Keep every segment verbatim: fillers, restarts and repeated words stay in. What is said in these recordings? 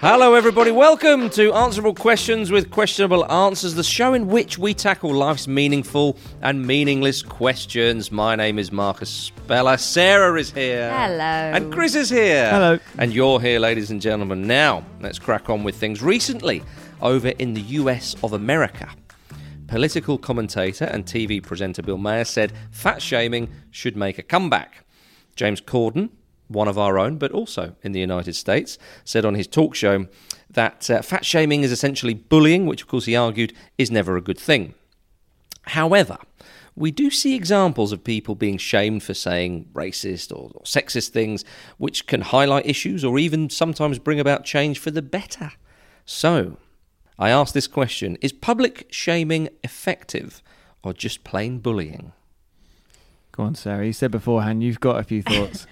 Hello everybody, welcome to Answerable Questions with Questionable Answers, the show in which we tackle life's meaningful and meaningless questions. My name is Marcus Speller, Sarah is here. Hello. And Chris is here. Hello. And you're here, ladies and gentlemen. Now, let's crack on with things. Recently, over in the U S of America, political commentator and T V presenter Bill Maher said fat shaming should make a comeback. James Corden, one of our own, but also in the United States, said on his talk show that uh, fat shaming is essentially bullying, which of course he argued is never a good thing. However, we do see examples of people being shamed for saying racist or, or sexist things, which can highlight issues or even sometimes bring about change for the better. So, I asked this question, is public shaming effective or just plain bullying? Go on, Sarah. You said beforehand you've got a few thoughts.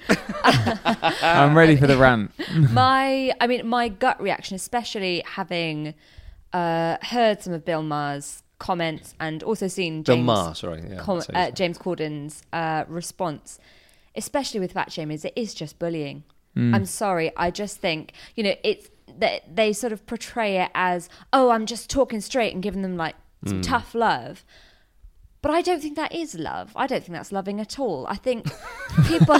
I'm ready for the rant. my, I mean, my gut reaction, especially having uh, heard some of Bill Maher's comments and also seen Bill James, Maher, sorry, yeah, com- so uh, James Corden's uh, response, especially with fat shaming, is it is just bullying. Mm. I'm sorry. I just think, you know, it's that they sort of portray it as, oh, I'm just talking straight and giving them like some mm. tough love. But I don't think that is love. I don't think that's loving at all. I think people...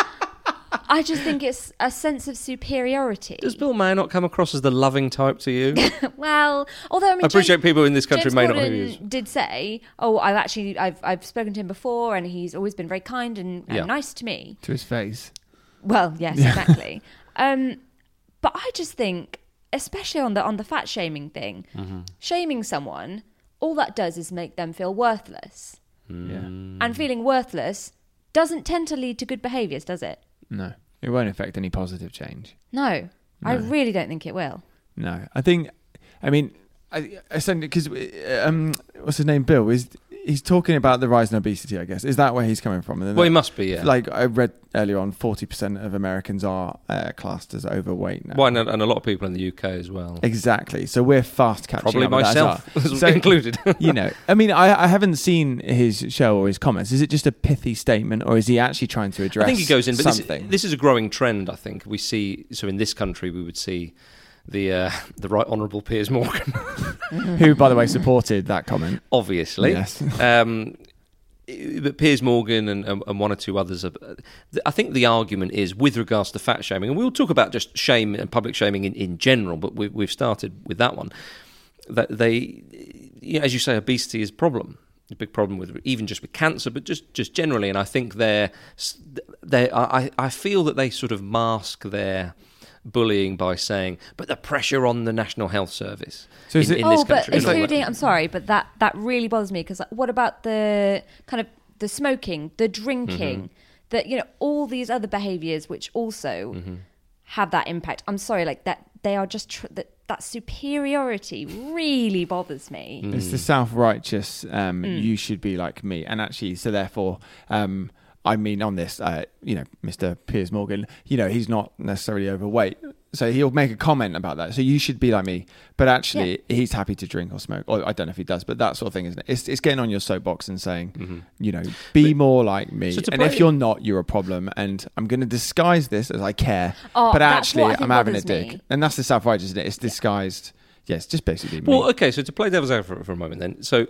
I just think it's a sense of superiority. Does Bill Maher not come across as the loving type to you? Well, although I mean... I appreciate James, people in this country James may Corden not know who he is. Did say, oh, I've actually... I've I've spoken to him before and he's always been very kind and, and yeah. nice to me. To his face. Well, yes, yeah. exactly. um, but I just think, especially on the on the fat shaming thing, mm-hmm. shaming someone, all that does is make them feel worthless. Yeah. And feeling worthless doesn't tend to lead to good behaviours, does it? No. It won't affect any positive change. No. No. I really don't think it will. No. I think, I mean, I, I because, um, what's his name, Bill, is he's talking about the rise in obesity, I guess. Is that where he's coming from? And then well, that, he must be, yeah. Like I read earlier on, forty percent of Americans are uh, classed as overweight now. Well, and, and a lot of people in the U K as well. Exactly. So we're fast catching Probably up with myself that as well. so, included. You know, I mean, I, I haven't seen his show or his comments. Is it just a pithy statement or is he actually trying to address I think he goes in, but something? This, this is a growing trend, I think. We see, so in this country, we would see the uh, the Right Honourable Piers Morgan. Who, by the way, supported that comment. Obviously. Yes. um, but Piers Morgan and, and one or two others, are, I think the argument is with regards to fat shaming, and we'll talk about just shame and public shaming in, in general, but we, we've started with that one, that they, you know, as you say, obesity is a problem, a big problem with even just with cancer, but just, just generally, and I think they're, they're I, I feel that they sort of mask their bullying by saying, but the pressure on the National Health Service so is in, it, in oh, this but country. including, I'm sorry, but that, that really bothers me because what about the kind of the smoking, the drinking, mm-hmm. the, you know, all these other behaviours which also mm-hmm. have that impact. I'm sorry, like that they are just, tr- that, that superiority really bothers me. Mm. It's the self-righteous, um, mm. you should be like me. And actually, so therefore, um, I mean, on this, uh, you know, Mister Piers Morgan, you know, he's not necessarily overweight. So he'll make a comment about that. So you should be like me. But actually, yeah. he's happy to drink or smoke. Or I don't know if he does, but that sort of thing, isn't it? It's, it's getting on your soapbox and saying, mm-hmm. you know, be but, more like me. So and play, if you're not, you're a problem. And I'm going to disguise this as I care. Oh, but actually, I'm having a dig. dig. And that's the self-righteous, isn't it? It's disguised. Yeah. Yes, just basically me. Well, okay, so to play devil's advocate for, for a moment then. So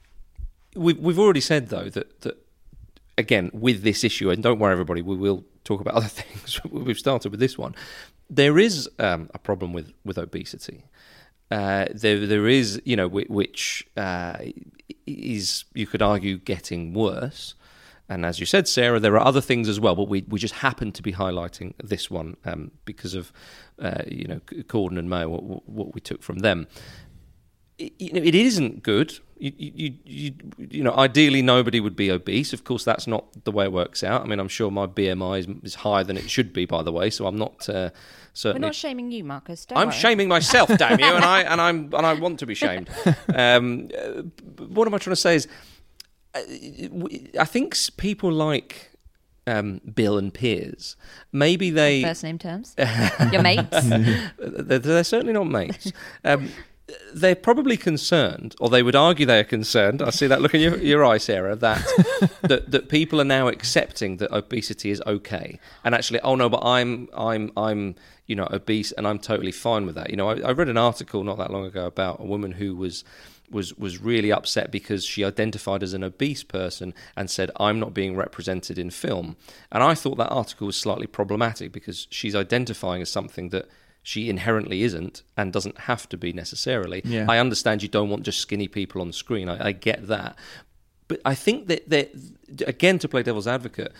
we've, we've already said, though, that... that again, with this issue, and don't worry, everybody, we will talk about other things. We've started with this one. There is um, a problem with, with obesity. Uh, there, there is, you know, which uh, is, you could argue, getting worse. And as you said, Sarah, there are other things as well, but we, we just happen to be highlighting this one um, because of, uh, you know, Corden and Maher, what, what we took from them. It, you know, it isn't good. You, you, you, you know, ideally nobody would be obese. Of course, that's not the way it works out. I mean, I'm sure my B M I is, is higher than it should be, by the way. So I'm not uh, certainly. We're not shaming you, Marcus. Don't I'm worry. shaming myself, damn you, and I and I'm and I want to be shamed. Um, what am I trying to say is, I think people like um, Bill and Piers, maybe they first name terms. Your mates. they're, they're certainly not mates. Um, they're probably concerned, or they would argue they are concerned. I see that look in your, your eye, Sarah, that, that that people are now accepting that obesity is okay, and actually, oh no, but I'm I'm I'm you know obese, and I'm totally fine with that. You know, I, I read an article not that long ago about a woman who was. was was really upset because she identified as an obese person and said, I'm not being represented in film. And I thought that article was slightly problematic because she's identifying as something that she inherently isn't and doesn't have to be necessarily. Yeah. I understand you don't want just skinny people on the screen. I, I get that. But I think that, that, again, to play devil's advocate,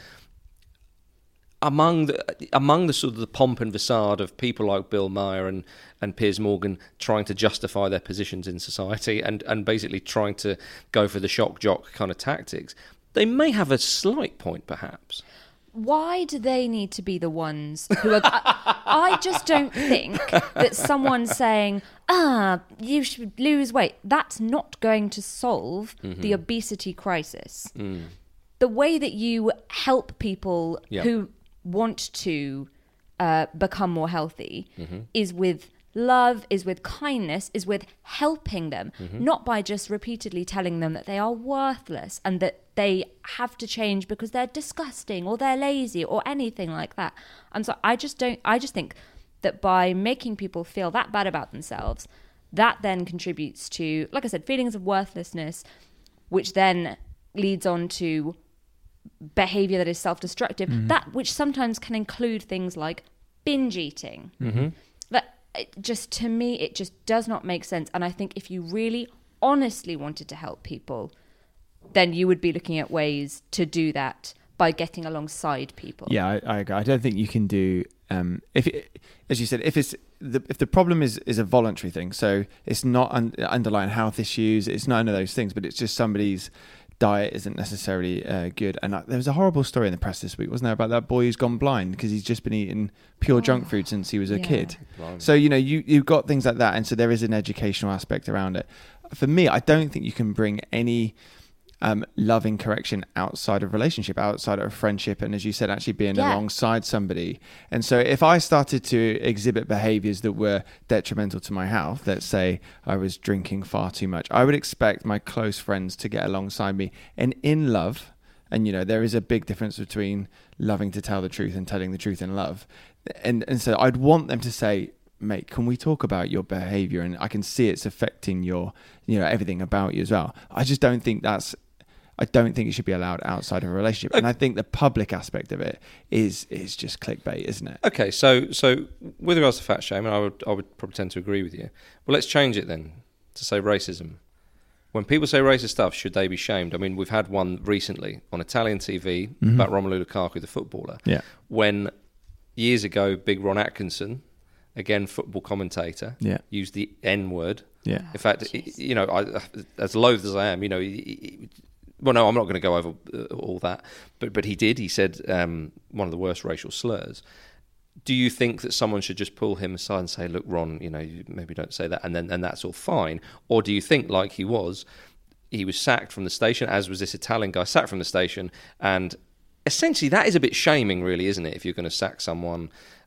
among the among the sort of the pomp and facade of people like Bill Maher and, and Piers Morgan trying to justify their positions in society and, and basically trying to go for the shock jock kind of tactics, they may have a slight point, perhaps. Why do they need to be the ones who are... I, I just don't think that someone saying, ah, you should lose weight, that's not going to solve mm-hmm. the obesity crisis. Mm. The way that you help people yeah. who want to uh, become more healthy mm-hmm. is with love, is with kindness, is with helping them, mm-hmm. not by just repeatedly telling them that they are worthless and that they have to change because they're disgusting or they're lazy or anything like that. And so I just don't, I just think that by making people feel that bad about themselves, that then contributes to, like I said, feelings of worthlessness, which then leads on to behavior that is self-destructive, mm-hmm. that which sometimes can include things like binge eating. Mm-hmm. That it just, to me, it just does not make sense. And I think if you really honestly wanted to help people, then you would be looking at ways to do that by getting alongside people. Yeah, I, I agree. I don't think you can do um, if, it, as you said, if it's the if the problem is is a voluntary thing, so it's not un- underlying health issues, it's none of those things, but it's just somebody's diet isn't necessarily uh, good. And uh, there was a horrible story in the press this week, wasn't there, about that boy who's gone blind because he's just been eating pure oh, junk food since he was a yeah. kid. Blind. So, you know, you, you've got things like that. And so there is an educational aspect around it. For me, I don't think you can bring any um, loving correction outside of relationship, outside of friendship. And as you said, actually being yeah. alongside somebody. And so if I started to exhibit behaviors that were detrimental to my health, let's say I was drinking far too much, I would expect my close friends to get alongside me and in love. And, you know, there is a big difference between loving to tell the truth and telling the truth in love. And, and so I'd want them to say, mate, can we talk about your behavior? And I can see it's affecting your, you know, everything about you as well. I just don't think that's, I don't think it should be allowed outside of a relationship. And I think the public aspect of it is is just clickbait, isn't it? Okay, so so with regards to fat shaming, I would I would probably tend to agree with you. Well, let's change it then to say racism. When people say racist stuff, should they be shamed? I mean, we've had one recently on Italian T V mm-hmm. about Romelu Lukaku, the footballer. Yeah. When years ago, Big Ron Atkinson, again football commentator, yeah. used the N word. Yeah. In fact, oh, you know, I, as loath as I am, you know. He, he, Well, no, I'm not going to go over uh, all that, but but he did. He said um, one of the worst racial slurs. Do you think that someone should just pull him aside and say, "Look, Ron, you know, you maybe don't say that," and then and that's all fine? Or do you think, like he was, he was sacked from the station, as was this Italian guy, sacked from the station, and essentially that is a bit shaming, really, isn't it? If you're going to sack someone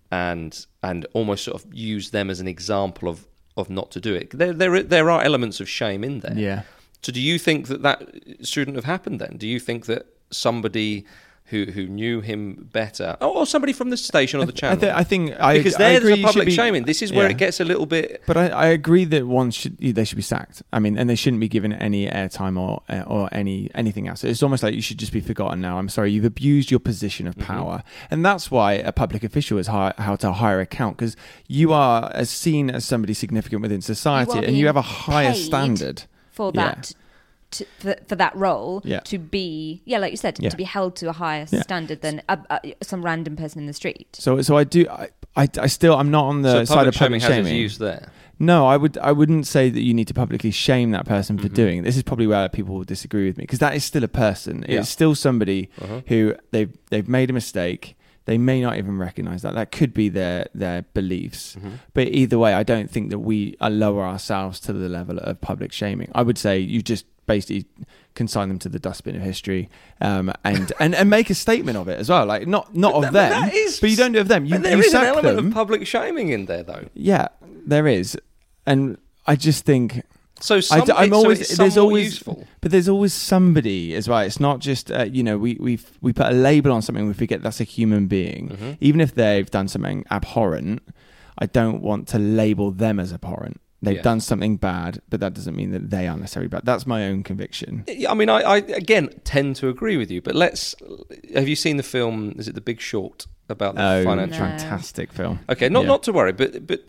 and and almost sort of use them as an example of, of not to do it, there there there are elements of shame in there. Yeah. So do you think that that shouldn't have happened then? Do you think that somebody who who knew him better, or somebody from the station or the channel? I, th- I think I because I there's agree a public be, shaming. This is where yeah. it gets a little bit. But I, I agree that one should they should be sacked. I mean, and they shouldn't be given any airtime or uh, or any anything else. It's almost like you should just be forgotten now. I'm sorry, you've abused your position of power, mm-hmm. and that's why a public official is hi- how to hire account, because you are as seen as somebody significant within society, you and you have a higher standard for that. Yeah. To, for, for that role yeah. to be yeah like you said yeah. to be held to a higher yeah. standard than a, a, some random person in the street. So so I do I, I, I still I'm not on the so side of shaming public shaming. Has its use there. No, I would I wouldn't say that you need to publicly shame that person for mm-hmm. doing it. This is probably where people will disagree with me, because that is still a person. Yeah. It's still somebody uh-huh. who they've they've made a mistake. They may not even recognise that. That could be their their beliefs. Mm-hmm. But either way, I don't think that we lower ourselves to the level of public shaming. I would say you just basically consign them to the dustbin of history, um, and, and, and make a statement of it as well. Like not not but of that, them, that is, but you don't do it of them. You, there you is sack an element them. of public shaming in there, though. Yeah, there is, and I just think. So some, I, I'm so always it's there's somewhat always useful. but there's always somebody as well. It's not just uh, you know we we we put a label on something. We forget that's a human being, Mm-hmm. even if they've done something abhorrent. I don't want to label them as abhorrent. They've Yeah. done something bad, but that doesn't mean that they are necessarily bad. That's my own conviction. I mean, I, I again tend to agree with you, but let's. Have you seen the film? Is it The Big Short about the Oh, financial? No. fantastic film. Okay, not Yeah. not to worry, but but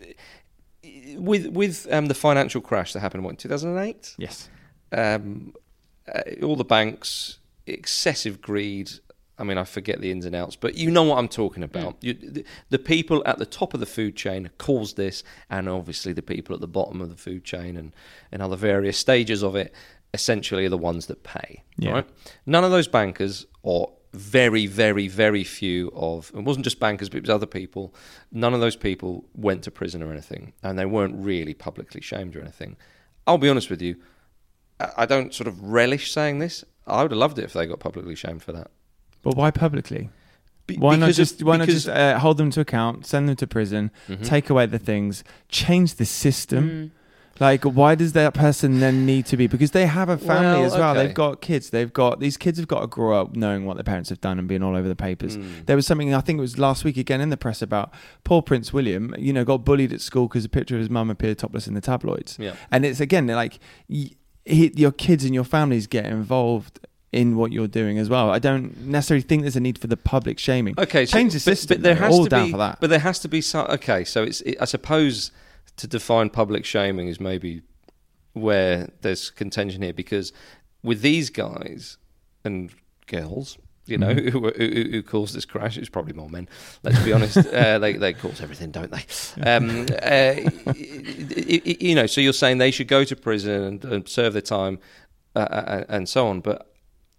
with with um, the financial crash that happened what, in two thousand eight, Yes. um, uh, all the banks, excessive greed. I mean, I forget the ins and outs, but you know what I'm talking about. You, the, the people at the top of the food chain caused this, and obviously the people at the bottom of the food chain and, and other various stages of it essentially are the ones that pay. Yeah. Right? None of those bankers, or very, very, very few of, it wasn't just bankers, but it was other people, none of those people went to prison or anything, and they weren't really publicly shamed or anything. I'll be honest with you, I I don't sort of relish saying this. I would have loved it if they got publicly shamed for that. But why publicly? Be- Why not because just of- why not because- just uh, hold them to account, send them to prison, Mhm. take away the things, change the system? Like, why does that person then need to be? Because they have a family Well, as well. okay. They've got kids. They've got these kids have got to grow up knowing what their parents have done and being all over the papers. Mm. There was something I think it was last week again in the press about poor Prince William. You know, got bullied at school because a picture of his mum appeared topless in the tabloids. Yeah. And it's again they're like y- he, your kids and your families get involved in what you're doing as well. I don't necessarily think there's a need for the public shaming. Okay, so- change the but- system. But, there though. has all to down be, for that. But there has to be some. Okay, so it's. It, I suppose to define public shaming is maybe where there's contention here, because with these guys and girls, you know, Mhm. who, who, who caused this crash, it's probably more men. Let's be honest, uh, they they cause everything, don't they? Um, uh, y- y- you know, so you're saying they should go to prison and, and serve their time, uh, uh, and so on, but.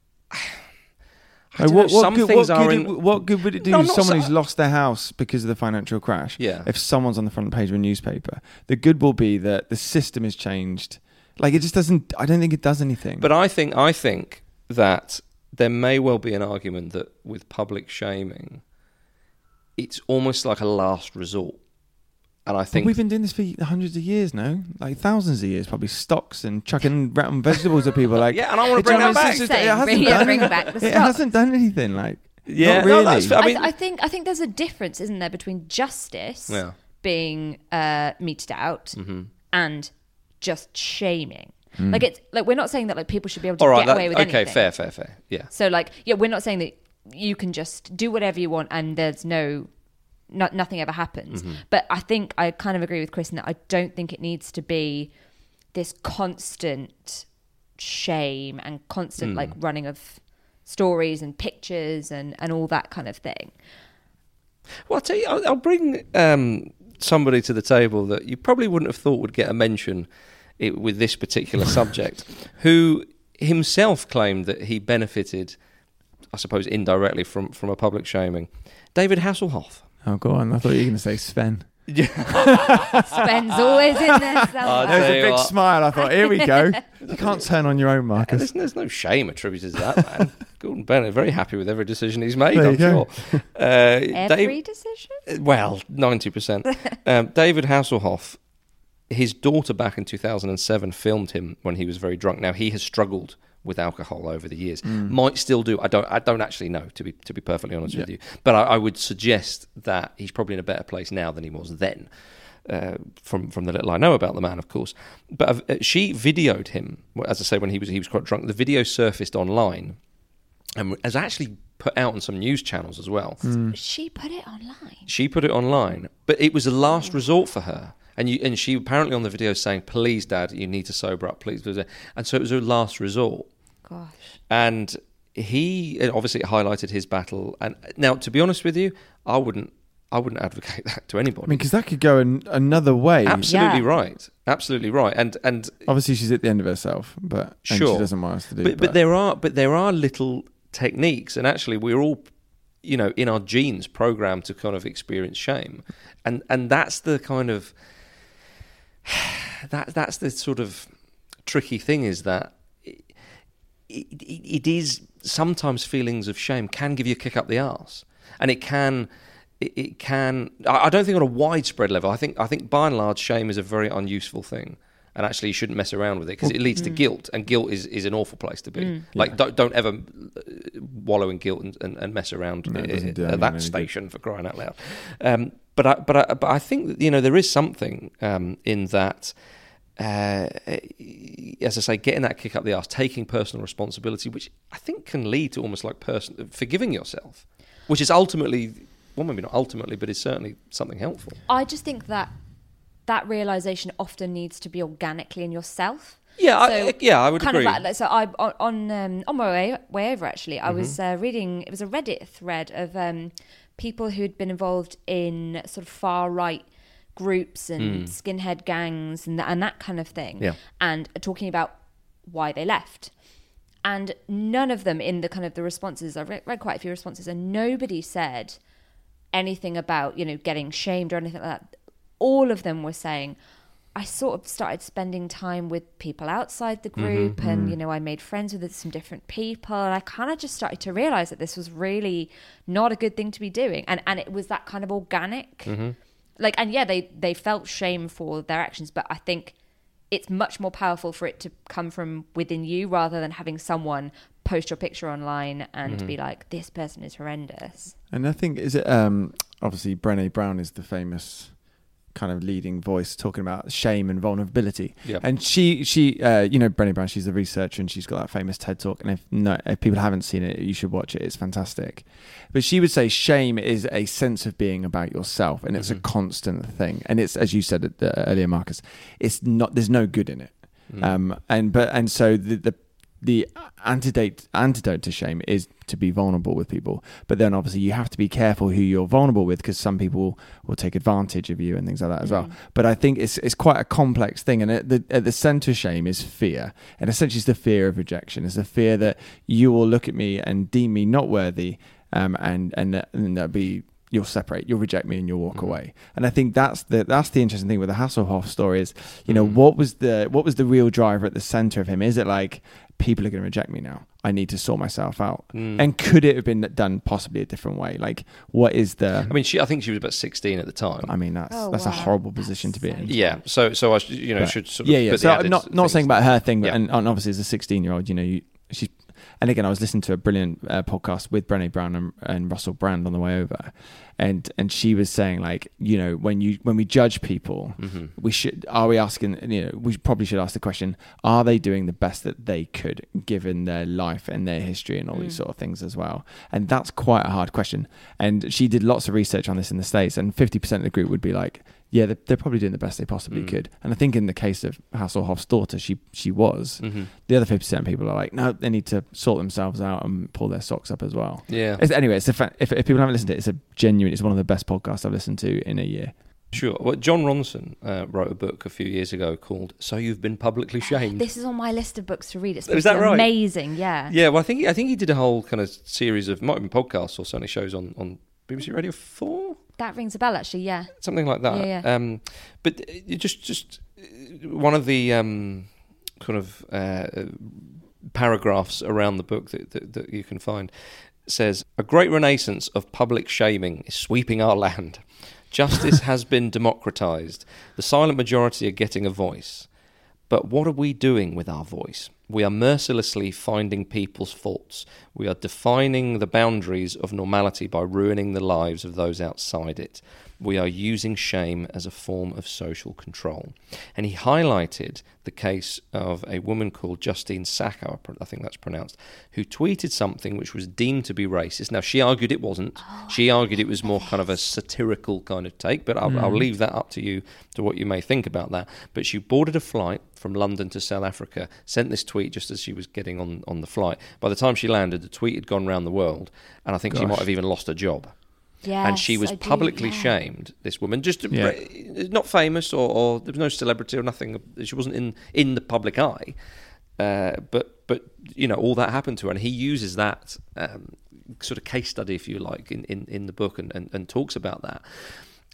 I Like, don't what, know, what some good, things what, are good, in, it- what good would it do No, I'm to not someone sa- who's lost their house because of the financial crash? Yeah. If someone's on the front page of a newspaper, the good will be that the system is changed. Like, it just doesn't. I don't think it does anything. But I think I think that there may well be an argument that with public shaming, it's almost like a last resort. And I But think we've been doing this for hundreds of years now, like thousands of years, probably stocks and chucking rotten vegetables at people. Like, yeah, and I want to it bring that just- back. it's just- Same. it hasn't Bring- yeah, done- bring back the It stock. hasn't done anything. Like, Yeah, not no, really. that's fair. I I, mean, th- I think I think there's a difference, isn't there, between justice Yeah. being uh, meted out Mhm. and just shaming. Like it's like we're not saying that like people should be able to all right, get that, away with okay, anything. fair, fair, fair. Yeah, So like yeah, we're not saying that you can just do whatever you want and there's no, no nothing ever happens. Mm-hmm. But I think I kind of agree with Chris in that I don't think it needs to be this constant shame and constant Mm. like running of stories and pictures and and all that kind of thing. well, I'll tell you, I'll, I'll bring um, somebody to the table that you probably wouldn't have thought would get a mention it, with this particular subject, who himself claimed that he benefited, I suppose, indirectly from, from a public shaming. David Hasselhoff. oh, go on. I thought you were going to say Sven. Sven's always in there I'll somewhere. There was tell a you big what. smile. I thought, here we go. You can't turn on your own, Marcus. There's, there's no shame attributed to that, man. Gordon Bennett, very happy with every decision he's made, There you I'm go. sure. Uh, Every Dave- decision? well, ninety percent. Um, David Hasselhoff, his daughter back in two thousand seven filmed him when he was very drunk. Now, he has struggled with alcohol over the years. Might still do. I don't I don't actually know, to be to be perfectly honest with Yeah. you. But I, I would suggest that he's probably in a better place now than he was then. Uh, from from the little I know about the man, of course, but uh, she videoed him, as I say, when he was he was quite drunk. The video surfaced online and has actually put out on some news channels as well. She put it online. She put it online, but it was a last resort for her. And you and she apparently on the video saying, "Please, Dad, you need to sober up, please." And so it was her last resort. Gosh. And he obviously highlighted his battle. And now, to be honest with you, I wouldn't. I wouldn't advocate that to anybody. I mean, because that could go an, another way. Absolutely Yeah. right. Absolutely right. And and Obviously, she's at the end of herself, but and Sure. she doesn't want us to do. but, but there are but there are little techniques, and actually we're all, you know, in our genes programmed to kind of experience shame, and and that's the kind of that that's the sort of tricky thing, is that it, it, it is sometimes feelings of shame can give you a kick up the arse, and it can. It, it can. I I don't think on a widespread level. I think. I think by and large, shame is a very unuseful thing, and actually you shouldn't mess around with it because it leads mm. to guilt, and guilt is, is an awful place to be. Mm. Like, yeah. don't don't ever wallow in guilt and, and, and mess around no, it, at that station good. For crying out loud. Um, but I but I but I think that, you know, there is something um, in that. Uh, as I say, getting that kick up the arse, taking personal responsibility, which I think can lead to almost like person forgiving yourself, which is ultimately, well, maybe not ultimately, but is certainly something helpful. I just think that that realization often needs to be organically in yourself. Yeah, so I, yeah, I would kind agree. Of like, so I on um, on my way way over actually, I mm-hmm. was uh, reading. It was a Reddit thread of um, people who'd been involved in sort of far right groups and mm. skinhead gangs and, th- and that kind of thing, yeah. and talking about why they left. And none of them in the kind of the responses, I read, read quite a few responses, and nobody said anything about, you know, getting shamed or anything like that. All of them were saying, I sort of started spending time with people outside the group mm-hmm, and, mm. you know, I made friends with some different people, and I kind of just started to realize that this was really not a good thing to be doing. And, and it was that kind of organic... Mm-hmm. Like, and yeah, they, they felt shame for their actions, but I think it's much more powerful for it to come from within you rather than having someone post your picture online and mm-hmm. be like, this person is horrendous. And I think, is it, um, obviously Brené Brown is the famous kind of leading voice talking about shame and vulnerability. Yep. And she, she, uh, you know, Brené Brown, she's a researcher and she's got that famous TED Talk. And if no, if people haven't seen it, you should watch it. It's fantastic. But she would say shame is a sense of being about yourself, and it's mm-hmm. a constant thing. And it's, as you said earlier, Marcus, it's not, there's no good in it. Mm. Um, and, but, and so the, the, the antidote antidote to shame is to be vulnerable with people, but then obviously you have to be careful who you're vulnerable with, because some people will take advantage of you and things like that as mm. well. But I think it's it's quite a complex thing, and at the at the center of shame is fear, and essentially it's the fear of rejection. It's the fear that you will look at me and deem me not worthy, um, and and and that'll be. You'll separate, you'll reject me, and you'll walk mm. away. And I think that's the that's the interesting thing with the Hasselhoff story is, you know, mm. what was the what was the real driver at the center of him? Is it like, people are going to reject me now, I need to sort myself out? Mm. And could it have been done possibly a different way? Like, what is the? I mean, she I think she was about sixteen at the time. I mean, that's oh, that's wow. a horrible position that's to be so in. Yeah. So so I you know but, should sort of yeah yeah. So I'm not not saying about her thing, but yeah. and, and obviously as a sixteen year old, you know, you, she's. And again, I was listening to a brilliant uh, podcast with Brené Brown and, and Russell Brand on the way over, and and she was saying, like, you know, when you when we judge people, mm-hmm. we should are we asking, you know, we probably should ask the question: are they doing the best that they could given their life and their history and all mm. these sort of things as well? And that's quite a hard question. And she did lots of research on this in the States, and fifty percent of the group would be like, yeah, they're, they're probably doing the best they possibly mm. could. And I think in the case of Hasselhoff's daughter, she she was. Mm-hmm. The other fifty percent of people are like, no, they need to sort themselves out and pull their socks up as well. Yeah. It's, anyway, it's a fa- if, if people haven't listened to it, it's a genuine, it's one of the best podcasts I've listened to in a year. Sure. Well, John Ronson uh, wrote a book a few years ago called "So You've Been Publicly Shamed." This is on my list of books to read. It's is that right? Amazing, yeah. Yeah. Well, I think I think he did a whole kind of series of, might have been podcasts or certainly shows on on B B C Radio four. That rings a bell, actually. Yeah. Something like that. Yeah, yeah. Um, but you just just one of the um, kind of uh, paragraphs around the book that, that that you can find says, "A great renaissance of public shaming is sweeping our land. Justice has been democratized. The silent majority are getting a voice. But what are we doing with our voice? We are mercilessly finding people's faults. We are defining the boundaries of normality by ruining the lives of those outside it. We are using shame as a form of social control." And he highlighted the case of a woman called Justine Sacco, I think that's pronounced, who tweeted something which was deemed to be racist. Now, she argued it wasn't. Oh, she argued it was more kind of a satirical kind of take, but I'll, mm. I'll leave that up to you, to what you may think about that. But she boarded a flight from London to South Africa, sent this tweet just as she was getting on, on the flight. By the time she landed, the tweet had gone around the world, and I think Gosh. she might have even lost her job. Yes, and she was I publicly do, yeah. shamed, this woman, just to, yeah. not famous or, or there was no celebrity or nothing. She wasn't in, in the public eye, uh, but but you know, all that happened to her, and he uses that um, sort of case study, if you like, in, in, in the book, and, and, and talks about that.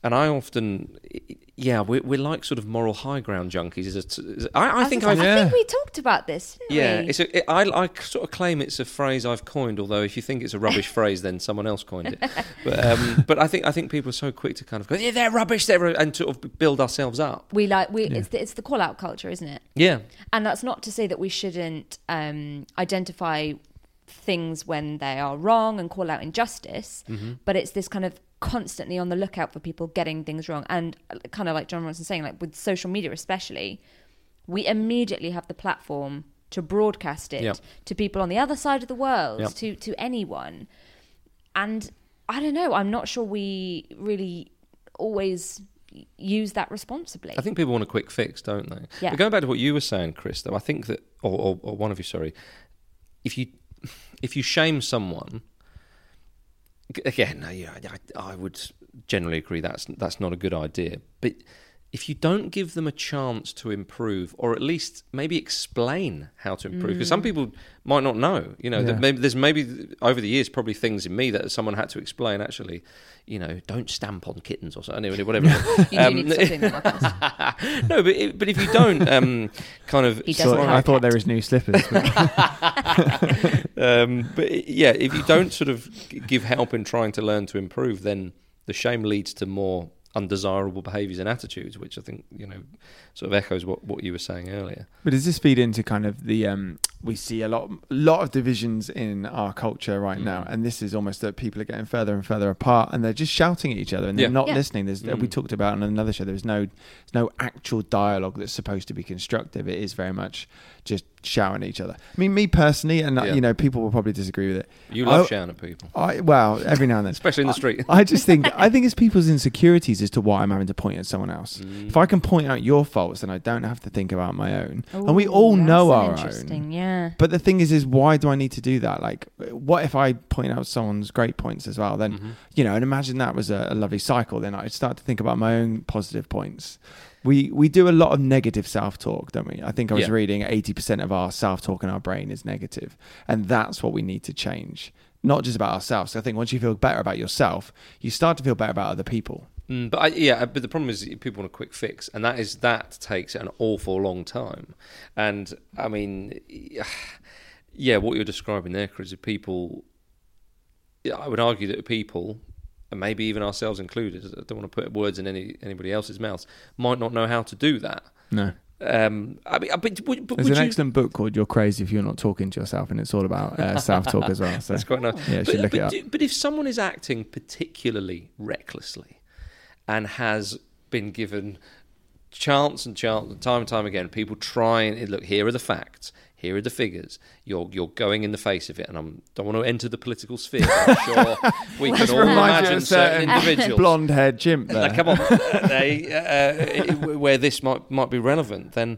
and I often, yeah, we're, we're like sort of moral high ground junkies. Is it, I, I, I think was- I've, I Yeah. think we talked about this. Didn't yeah, we? it's a, it, I, I sort of claim it's a phrase I've coined. Although if you think it's a rubbish phrase, then someone else coined it. But um, but I think I think people are so quick to kind of go, yeah, they're rubbish, they're ru-" and sort of build ourselves up. We like we. Yeah. It's the, it's the call out culture, isn't it? Yeah, And that's not to say that we shouldn't um, identify things when they are wrong and call out injustice, Mm-hmm. but it's this kind of constantly on the lookout for people getting things wrong. And uh, kind of like John Rawls was saying, like with social media especially, we immediately have the platform to broadcast it Yep. to people on the other side of the world, Yep. to, to anyone. And I don't know, I'm not sure we really always use that responsibly. I think people want a quick fix, don't they? Yeah. But going back to what you were saying, Chris, though, I think that, or, or, or one of you, sorry, if you if you shame someone, again, no, yeah, I, I would generally agree that's that's not a good idea. But if you don't give them a chance to improve, or at least maybe explain how to improve, because some people might not know, you know, Yeah. that maybe there's maybe over the years probably things in me that someone had to explain. Actually, you know, don't stamp on kittens or something, whatever. you do need to stop doing that, Marcus. No, but it, but if you don't um, kind of, He doesn't So have I a thought pet. there was new slippers. But um, but yeah, if you don't sort of g- give help in trying to learn to improve, then the shame leads to more undesirable behaviours and attitudes, which I think, you know, sort of echoes what, what you were saying earlier. But does this feed into kind of the um, we see a lot lot of divisions in our culture right now, Mm. and this is almost that people are getting further and further apart, and they're just shouting at each other, and they're Yeah. not Yeah. listening. There's Mm. we talked about on another show. There's no there's no actual dialogue that's supposed to be constructive. It is very much just shouting at each other. I mean, me personally, and uh, Yeah. you know, people will probably disagree with it. You love I- shouting at people, I well, every now and then. especially in the street. I just think I think it's people's insecurities as to why I'm having to point at someone else. Mm. If I can point out your faults, then I don't have to think about my own. and we Ooh, all that's know an our interesting, own. yeah. But the thing is, is why do I need to do that? Like, what if I point out someone's great points as well? Then, Mhm. you know, and imagine that was a, a lovely cycle. Then I'd start to think about my own positive points. We we do a lot of negative self-talk, don't we? I think I was Yeah. reading eighty percent of our self-talk in our brain is negative. And that's what we need to change. Not just about ourselves. I think once you feel better about yourself, you start to feel better about other people. Mm, but I, yeah, but the problem is people want a quick fix, and that is that takes an awful long time. And I mean, yeah, what you're describing there, Chris, is people. Yeah, I would argue that people, and maybe even ourselves included, I don't want to put words in any anybody else's mouths, might not know how to do that. No. Um, I mean, but, but, but There's would an you? excellent book called You're Crazy If You're Not Talking to Yourself, and it's all about uh, self-talk as well. So That's quite nice. yeah, you but, should look but, it up. do- but if someone is acting particularly recklessly and has been given chance and chance and time and time again, people try and look, here are the facts, here are the figures, you're you're going in the face of it, and I don't want to enter the political sphere, but I'm sure we can Just all remind you imagine of certain certain individuals. blonde-haired chimp there. Now, come on, they, uh, where this might might be relevant, then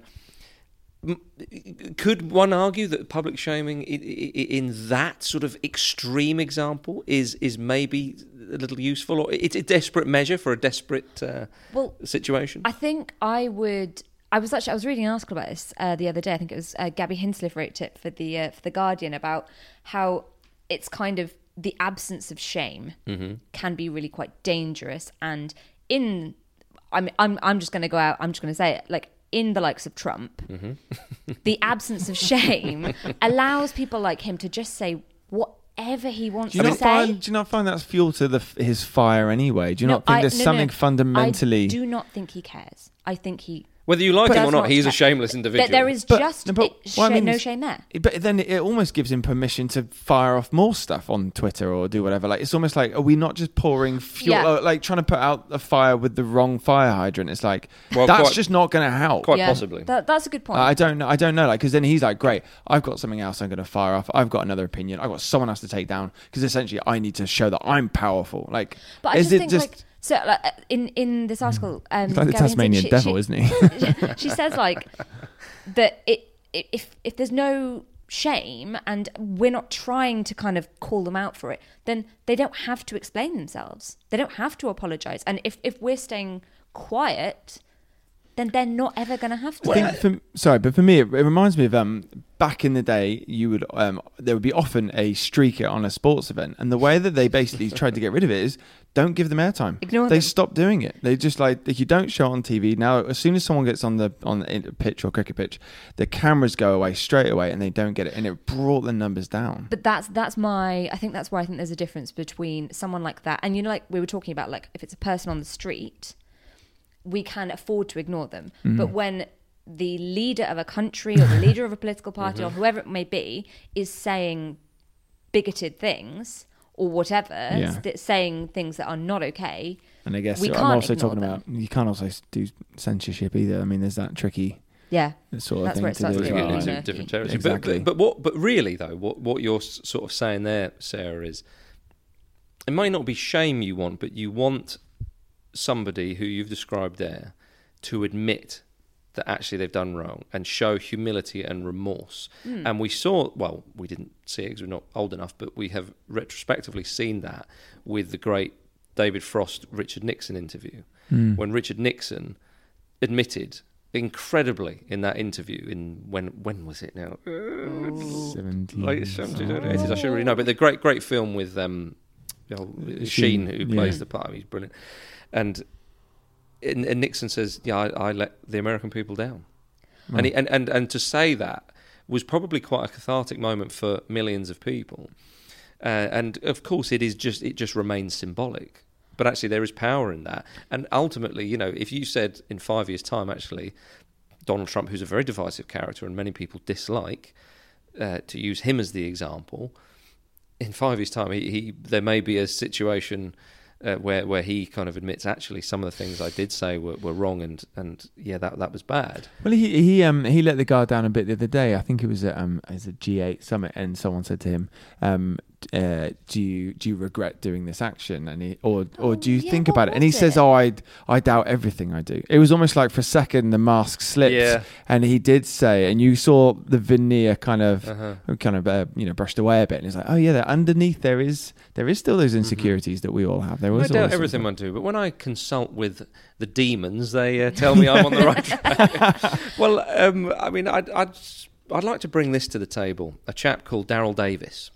m- could one argue that public shaming i- i- in that sort of extreme example is is maybe a little useful, or it's a desperate measure for a desperate uh, Well, situation? I think I would. I was actually I was reading an article about this uh, the other day. I think it was uh, Gabby Hinsliff wrote it for the uh, for the Guardian about how it's kind of the absence of shame Mm-hmm. can be really quite dangerous. And in, I'm I'm I'm just going to go out. I'm just going to say it. Like in the likes of Trump, Mm-hmm. the absence of shame allows people like him to just say whatever he wants Do you to not say. find? Do you not find that's fuel to the his fire anyway? Do you No, not think I- there's no, no, something no. fundamentally? I do not think he cares. I think he. Whether you like But him or that's not, not he's a fair. shameless There, individual. there is But- just no, but it, what I sh- mean no is- shame there. But then it almost gives him permission to fire off more stuff on Twitter or do whatever. Like it's almost like, are we not just pouring fuel? Yeah. uh, like trying to put out a fire with the wrong fire hydrant? It's like Well, that's quite- just not going to help. quite Yeah. possibly. That, that's a good point. I don't know. I don't know. Like, because then he's like, great, I've got something else I'm going to fire off. I've got another opinion. I've got someone else to take down because essentially I need to show that I'm powerful. Like, but I is just it think just like so like, uh, in in this article, um, he's like the Gabby Hinsliff, Tasmanian she- devil, she- isn't he? she says like that it, it if if there's no shame and we're not trying to kind of call them out for it, then they don't have to explain themselves. They don't have to apologize. And if if we're staying quiet, then they're not ever going to have to. I think for, sorry, but for me, it, it reminds me of um, back in the day. You would um, there would be often a streaker on a sports event, and the way that they basically tried to get rid of it is don't give them airtime. Ignore they them. stop doing it. They just like if you don't show it on T V now. As soon as someone gets on the on the pitch or cricket pitch, the cameras go away straight away, and they don't get it, and it brought the numbers down. But that's that's my. I think that's where I think there's a difference between someone like that and you know, like we were talking about, like if it's a person on the street, we can afford to ignore them. Mm. But when the leader of a country or the leader of a political party mm-hmm. or whoever it may be is saying bigoted things or whatever, yeah. st- saying things that are not okay, and I guess we I'm can't also ignore talking them. about you can't also do censorship either. I mean, there's that tricky yeah sort of that's thing where it to starts do to as get well. into into different territory. Exactly. But, but, but what? But really, though, what what you're s- sort of saying there, Sarah, is it might not be shame you want, but you want somebody who you've described there to admit that actually they've done wrong and show humility and remorse. Mm. And we saw, well, we didn't see it because we're not old enough, but we have retrospectively seen that with the great David Frost, Richard Nixon interview, mm. when Richard Nixon admitted incredibly in that interview in when when was it now? seventies Late seventies, early eighties, I should really know. But the great great film with um, you know, Sheen, who plays yeah. the part, he's brilliant. And And, and Nixon says, "Yeah, I, I let the American people down," right. and, he, and and and to say that was probably quite a cathartic moment for millions of people. Uh, and of course, it is just it just remains symbolic, but actually there is power in that. And ultimately, you know, if you said in five years' time, actually, Donald Trump, who's a very divisive character and many people dislike, uh, to use him as the example, in five years' time, he, he there may be a situation. Uh, where where he kind of admits actually some of the things I did say were, were wrong and, and yeah that that was bad. Well, he he um he let the guard down a bit the other day. I think it was at um as a G eight summit, and someone said to him, um, uh, "Do you do you regret doing this action?" And he or or oh, do you yeah, think about it? And he it? says, "Oh, I I doubt everything I do." It was almost like for a second the mask slipped, yeah. and he did say, and you saw the veneer kind of uh-huh. kind of uh, you know brushed away a bit, and he's like, "Oh yeah, there, underneath there is there is still those insecurities mm-hmm. that we all have." There was I doubt everything I do, but when I consult with the demons, they uh, tell me I'm on the right track. Well, um, I mean, I'd, I'd I'd like to bring this to the table. A chap called Daryl Davis,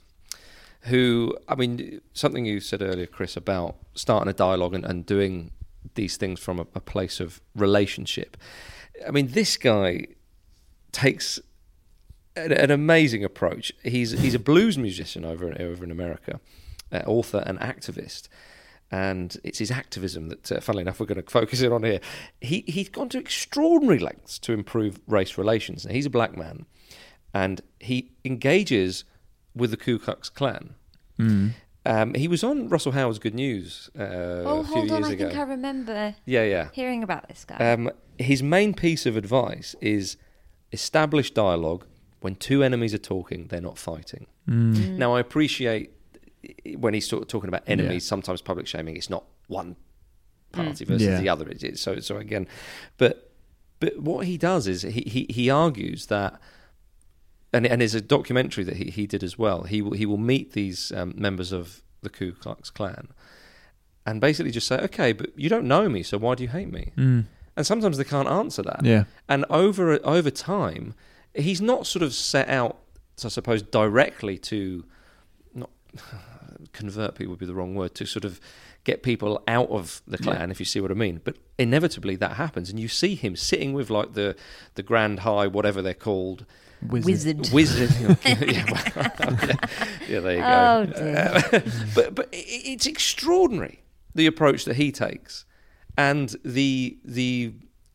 who, I mean, something you said earlier, Chris, about starting a dialogue and, and doing these things from a, a place of relationship. I mean, this guy takes an, an amazing approach. He's he's a blues musician over over in America, uh, author and activist. And it's his activism that, uh, funnily enough, we're going to focus in on here. He, he's gone to extraordinary lengths to improve race relations. Now, he's a black man, and he engages with the Ku Klux Klan. Mm. Um, he was on Russell Howard's Good News uh, oh, a few hold on, years I ago. think I remember yeah, yeah. hearing about this guy. Um, his main piece of advice is establish dialogue. When two enemies are talking, they're not fighting. Mm. Mm. Now, I appreciate when he's sort of talking about enemies, yeah. sometimes public shaming, it's not one party mm. versus yeah. the other. It's, so, so again, but but what he does is he he, he argues that, and and there's a documentary that he, he did as well. He will he will meet these um, members of the Ku Klux Klan, and basically just say, okay, but you don't know me, so why do you hate me? Mm. And sometimes they can't answer that. Yeah. And over over time, he's not sort of set out, I suppose, directly to not. Convert people would be the wrong word, to sort of get people out of the Klan, yeah. if you see what I mean. But inevitably that happens, and you see him sitting with like the the Grand High, whatever they're called, wizard, wizard. yeah, well, yeah, there you go. Oh, dear. Uh, but but it's extraordinary the approach that he takes, and the the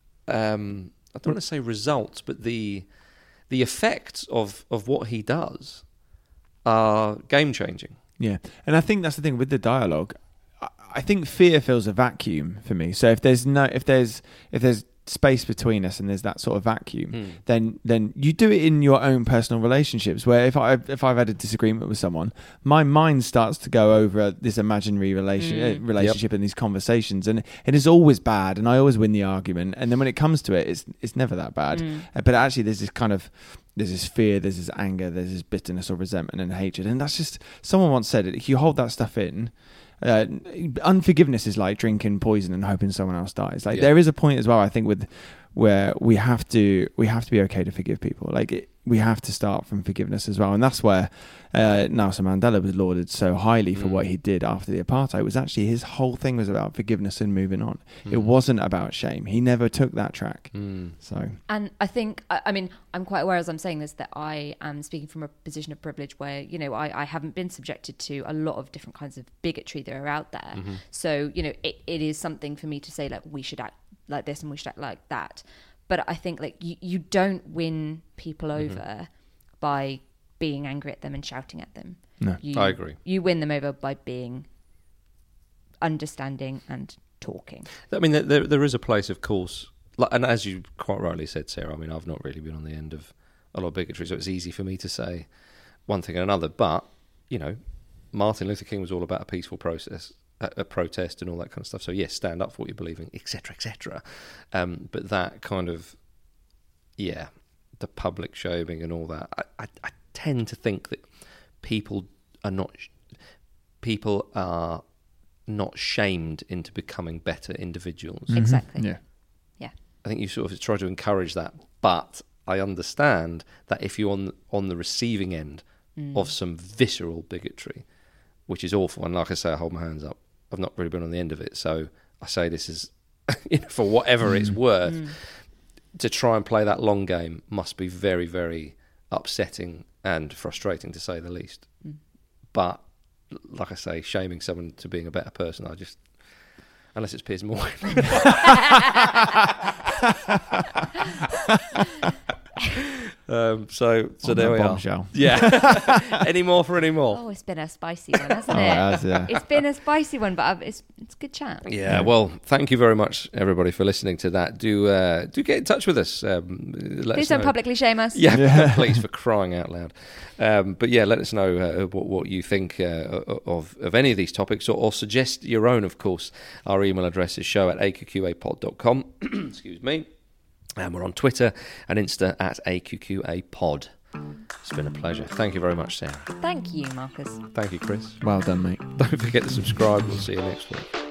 um, I don't want to say results, but the the effects of of what he does are game changing. Yeah, and I think that's the thing with the dialogue. I think fear fills a vacuum for me. So if there's no, if there's if there's space between us and there's that sort of vacuum, mm. then then you do it in your own personal relationships. Where if I if I've had a disagreement with someone, my mind starts to go over this imaginary relation mm. uh, relationship yep. and these conversations, and it is always bad, and I always win the argument. And then when it comes to it, it's it's never that bad. Mm. Uh, but actually, there's this kind of There's this fear, there's this anger, there's this bitterness or resentment and hatred. And that's just, someone once said it, if you hold that stuff in, uh, unforgiveness is like drinking poison and hoping someone else dies. Like yeah. there is a point as well, I think, with where we have to we have to be okay to forgive people. Like it, we have to start from forgiveness as well, and that's where uh, Nelson Mandela was lauded so highly for mm. what he did after the apartheid. It was actually his whole thing was about forgiveness and moving on. Mm. It wasn't about shame. He never took that track. Mm. So, and I think I, I mean I'm quite aware as I'm saying this that I am speaking from a position of privilege where you know I, I haven't been subjected to a lot of different kinds of bigotry that are out there. Mm-hmm. So you know it, it is something for me to say like we should act like this and we should act like that. But I think like you, you don't win people over mm-hmm. by being angry at them and shouting at them. No, you, I agree. You win them over by being understanding and talking. I mean, there there is a place, of course, like, and as you quite rightly said, Sarah, I mean, I've not really been on the end of a lot of bigotry, so it's easy for me to say one thing and another. But, you know, Martin Luther King was all about a peaceful process. A, a protest and all that kind of stuff. So yes, stand up for what you believe in, et cetera, et cetera. Um, but that kind of, yeah, the public shaming and all that. I, I, I tend to think that people are not, people are not shamed into becoming better individuals. Mm-hmm. Exactly. Yeah. Yeah. I think you sort of try to encourage that, but I understand that if you're on on the receiving end mm. of some visceral bigotry, which is awful, and like I say, I hold my hands up. I've not really been on the end of it, so I say this is, you know, for whatever mm. it's worth, mm. to try and play that long game must be very, very upsetting and frustrating, to say the least. Mm. But, like I say, shaming someone to being a better person, I just, unless it's Piers Morgan. Um, so so on there we bombshell. are. Yeah. Any more for any more? Oh, it's been a spicy one, hasn't oh, it? it has, yeah. It's been a spicy one, but I've, it's it's good chat. Yeah, yeah. Well, thank you very much, everybody, for listening to that. Do uh, do get in touch with us. Um, let Please us don't know. publicly shame us. Yeah, Yeah. please, for crying out loud. Um, but yeah, let us know uh, what, what you think uh, of of any of these topics, or, or suggest your own. Of course, our email address is show at a q q a pod dot com. Excuse me. And we're on Twitter and Insta at A Q Q A pod. It's been a pleasure. Thank you very much, Sarah. Thank you, Marcus. Thank you, Chris. Well done, mate. Don't forget to subscribe. We'll see you next week.